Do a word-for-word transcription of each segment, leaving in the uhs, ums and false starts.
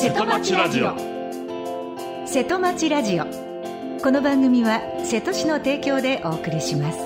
瀬戸町ラジオ。瀬戸町ラジオ、この番組は瀬戸市の提供でお送りします。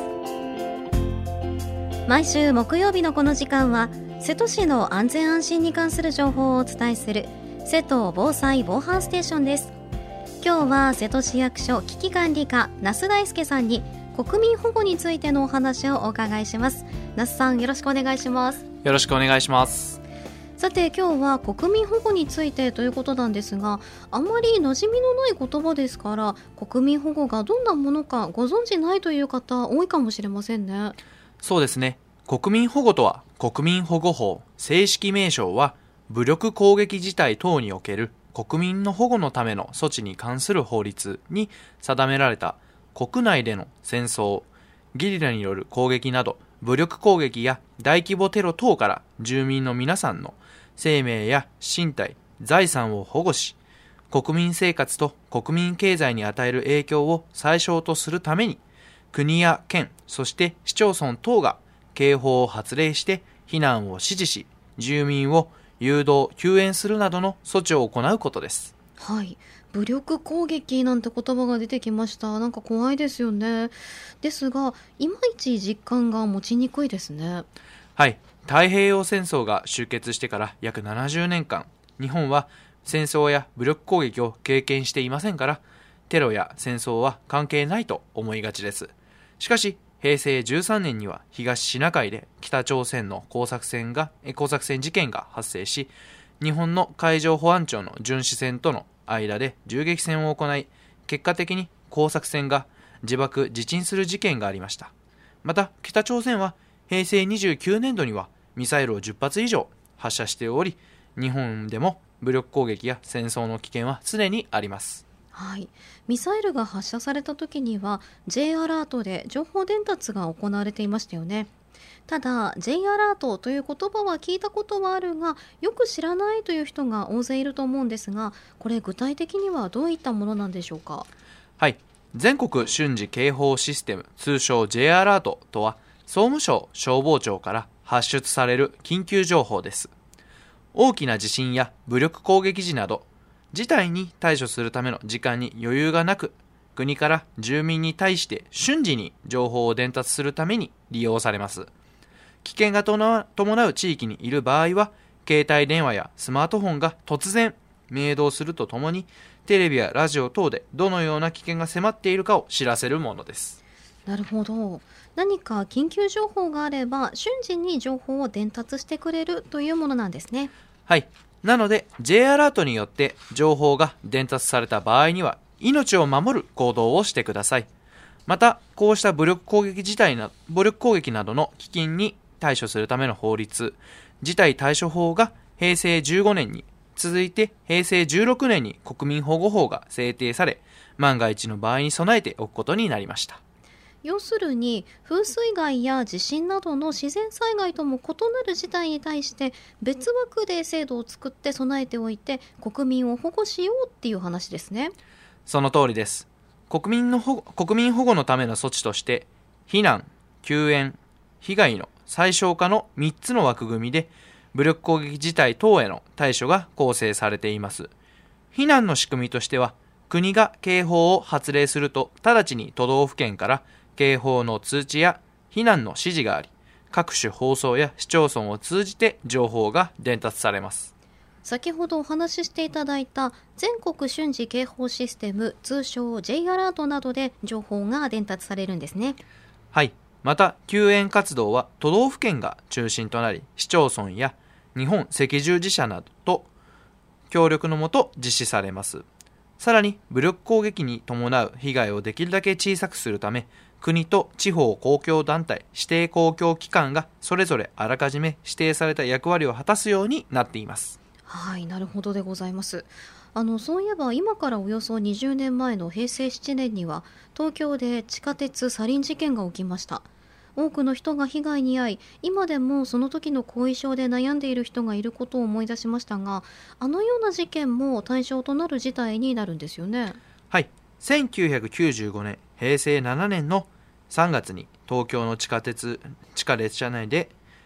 毎週木曜日のこの時間は瀬戸市の安全安心に関する情報をお伝えする瀬戸防災防犯ステーションです。今日は瀬戸市役所危機管理課那須大輔さんに国民保護についてのお話をお伺いします。那須さん、よろしくお願いします。 よろしくお願いします。 さて、今日は国民保護についてということなんですが、あまり馴染みのない言葉ですから、国民保護がどんなものかご存じないという方多いかもしれませんね。 そうですね。国民保護とは、国民保護法、正式名称は武力攻撃事態等における国民の保護のための措置に関する法律に定められた国内での戦争、ゲリラによる攻撃など武力攻撃や大規模テロ等から住民の皆さんの生命や身体、財産を保護し、国民生活と国民経済に与える影響を最小とするために、国や県、そして市町村等が警報を発令して避難を指示し、住民を誘導・救援するなどの措置を行うことです。 はい、武力攻撃なんて言葉が出てきました。なんか怖いですよね。ですが、いまいち実感が持ちにくいですね。 はい、太平洋戦争が終結してから約ななじゅうねんかん、日本は戦争や武力攻撃を経験していませんから、テロや戦争は関係ないと思いがちです。しかし、へいせいじゅうさんねんには東シナ海で北朝鮮の工作船が工作船事件が発生し、日本の海上保安庁の巡視船との間で銃撃戦を行い、結果的に工作船が自爆自沈する事件がありました。また北朝鮮はへいせいにじゅうきゅうねんどにはミサイルをじゅっぱつ以上発射しており、日本でも武力攻撃や戦争の危険は常にあります。 はい、ミサイルが発射された時には J アラートで情報伝達が行われていましたよね。ただ J アラートという言葉は聞いたことはあるが、よく知らないという人が大勢いると思うんですが、これ具体的にはどういったものなんでしょうか。 はい、全国瞬時警報システム、通称 J アラートとは、総務省消防庁から発出される緊急情報です。大きな地震や武力攻撃時など事態に対処するための時間に余裕がなく、国から住民に対して瞬時に情報を伝達するために利用されます。危険が伴う地域にいる場合は、携帯電話やスマートフォンが突然鳴動するとともに、テレビやラジオ等でどのような危険が迫っているかを知らせるものです。 なるほど。何か緊急情報があれば瞬時に情報を伝達してくれるというものなんですね。 はい。なので J アラートによって情報が伝達された場合には、命を守る行動をしてください。また、こうした武力攻撃自体な武力攻撃などの危険に対処するための法律、事態対処法がへいせいじゅうごねんに、続いてへいせいじゅうろくねんに国民保護法が制定され、万が一の場合に備えておくことになりました。 要するに風水害や地震などの自然災害とも異なる事態に対して別枠で制度を作って備えておいて、国民を保護しようっていう話ですね。 その通りです。国民の保護、国民保護のための措置として、避難、救援、被害の最小化のみっつの枠組みで武力攻撃事態等への対処が構成されています。避難の仕組みとしては、国が警報を発令すると直ちに都道府県から警報の通知や避難の指示があり、各種放送や市町村を通じて情報が伝達されます。 先ほどお話ししていただいた全国瞬時警報システム、通称 J アラートなどで情報が伝達されるんですね。 はい。また救援活動は都道府県が中心となり、市町村や日本赤十字社などと協力のもと実施されます。さらに武力攻撃に伴う被害をできるだけ小さくするため、国と地方公共団体、指定公共機関がそれぞれあらかじめ指定された役割を果たすようになっています。 はい、なるほどでございます。あのそういえば今からおよそにじゅうねんまえのへいせいしちねんには東京で地下鉄サリン事件が起きました。多くの人が被害に遭い、今でもその時の後遺症で悩んでいる人がいることを思い出しましたが、あのような事件も対象となる事態になるんですよね。 はい。せんきゅうひゃくきゅうじゅうごねん、へいせいななねんのさんがつに東京の地下鉄地下列車内で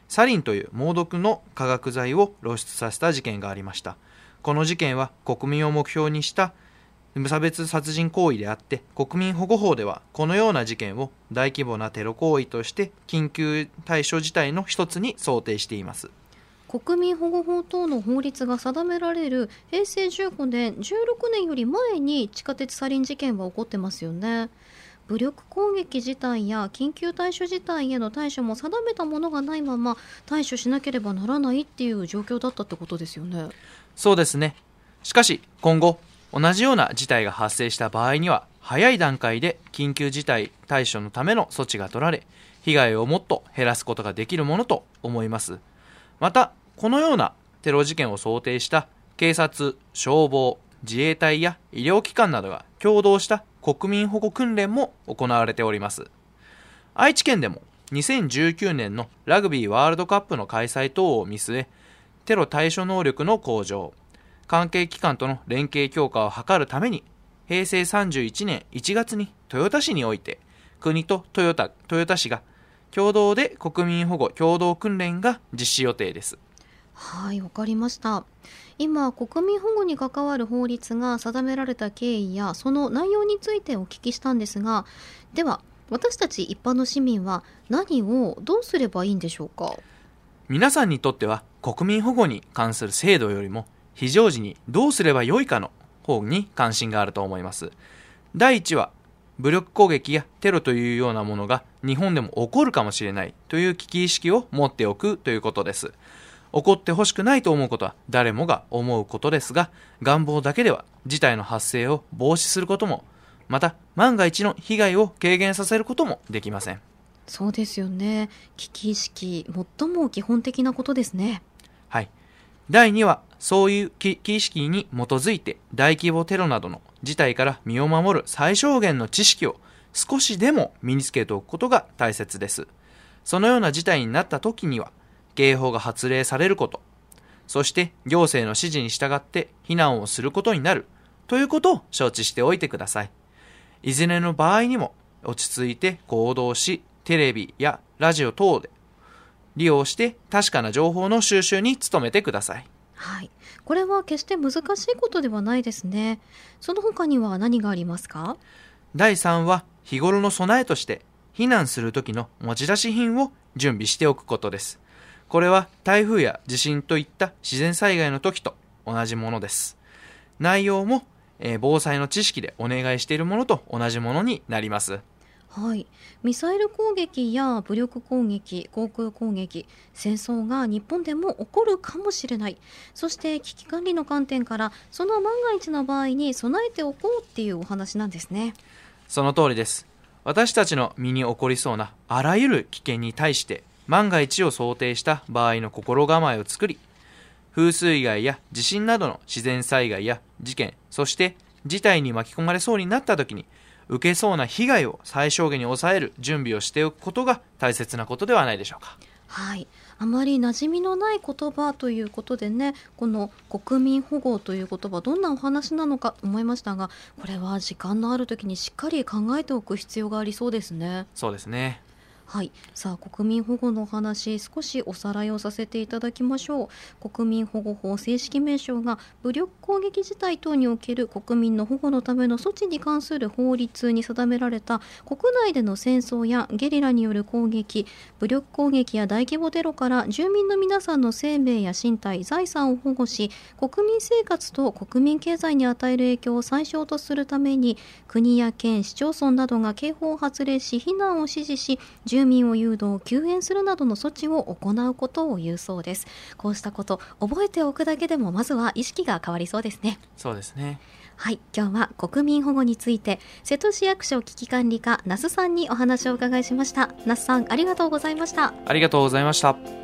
サリンという猛毒の化学剤を露出させた事件がありました。この事件は国民を目標にした無差別殺人行為であって、国民保護法ではこのような事件を大規模なテロ行為として緊急対処事態の一つに想定しています。 国民保護法等の法律が定められるへいせいじゅうごねん、じゅうろくねんより前に地下鉄サリン事件は起こってますよね。武力攻撃自体や緊急対処事態への対処も定めたものがないまま対処しなければならないっていう状況だったってことですよね。 そうですね。しかし今後同じような事態が発生した場合には、早い段階で緊急事態対処のための措置が取られ、被害をもっと減らすことができるものと思います。また、このようなテロ事件を想定した警察、消防、自衛隊や医療機関などが共同した国民保護訓練も行われております。愛知県でもにせんじゅうきゅうねんのラグビーワールドカップの開催等を見据え、テロ対処能力の向上、関係機関との連携強化を図るために、へいせいさんじゅういちねんいちがつに豊田市において、国とトヨタ、豊田市が共同で国民保護共同訓練が実施予定です。 はい、わかりました。今、国民保護に関わる法律が定められた経緯やその内容についてお聞きしたんですが、では私たち一般の市民は何をどうすればいいんでしょうか。 皆さんにとっては国民保護に関する制度よりも非常時にどうすればよいかの方に関心があると思います。第一は、武力攻撃やテロというようなものが日本でも起こるかもしれないという危機意識を持っておくということです。起こってほしくないと思うことは誰もが思うことですが、願望だけでは事態の発生を防止することも、また万が一の被害を軽減させることもできません。 そうですよね。危機意識、最も基本的なことですね。 はい。だいには、そういう危機意識に基づいて大規模テロなどの事態から身を守る最小限の知識を少しでも身につけておくことが大切です。そのような事態になった時には警報が発令されること、そして行政の指示に従って避難をすることになるということを承知しておいてください。いずれの場合にも落ち着いて行動し、テレビやラジオ等で利用して確かな情報の収集に努めてください。 はい、これは決して難しいことではないですね。その他には何がありますか？ だいさんは、日頃の備えとして避難する時の持ち出し品を準備しておくことです。これは台風や地震といった自然災害の時と同じものです。内容も、えー、防災の知識でお願いしているものと同じものになります。 はい、ミサイル攻撃や武力攻撃、航空攻撃、戦争が日本でも起こるかもしれない。そして危機管理の観点からその万が一の場合に備えておこうっていうお話なんですね。 その通りです。私たちの身に起こりそうなあらゆる危険に対して万が一を想定した場合の心構えを作り、風水害や地震などの自然災害や事件、そして事態に巻き込まれそうになった時に受けそうな被害を最小限に抑える準備をしておくことが大切なことではないでしょうか。 はい、あまり馴染みのない言葉ということでね、この国民保護という言葉、どんなお話なのかと思いましたが、これは時間のある時にしっかり考えておく必要がありそうですね。 そうですね。 はい、さあ国民保護のお話、少しおさらいをさせていただきましょう。国民保護法正式名称が武力攻撃事態等における国民の保護のための措置に関する法律に定められた国内での戦争やゲリラによる攻撃、武力攻撃や大規模テロから住民の皆さんの生命や身体、財産を保護し、国民生活と国民経済に与える影響を最小とするために、国や県、市町村などが警報を発令し避難を指示し、住民を誘導、救援するなどの措置を行うことを言うそうです。こうしたこと覚えておくだけでもまずは意識が変わりそうですね。 そうですね。 はい、今日は国民保護について瀬戸市役所危機管理課那須さんにお話をお伺いしました。那須さん、ありがとうございました。 ありがとうございました。